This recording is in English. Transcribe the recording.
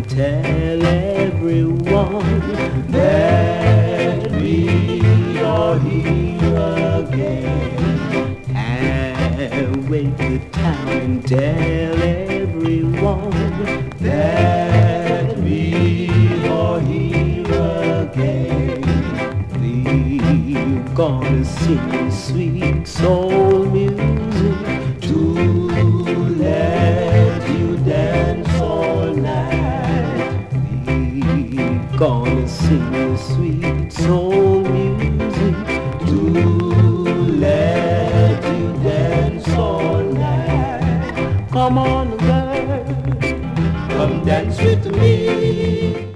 and tell everyone that we are here again. And wake the town and tell everyone that we are here again. We're gonna sing sweet soul music to let you dance all night. We're gonna sing sweet soul music to let you dance all night. Come on, girl, come dance with me.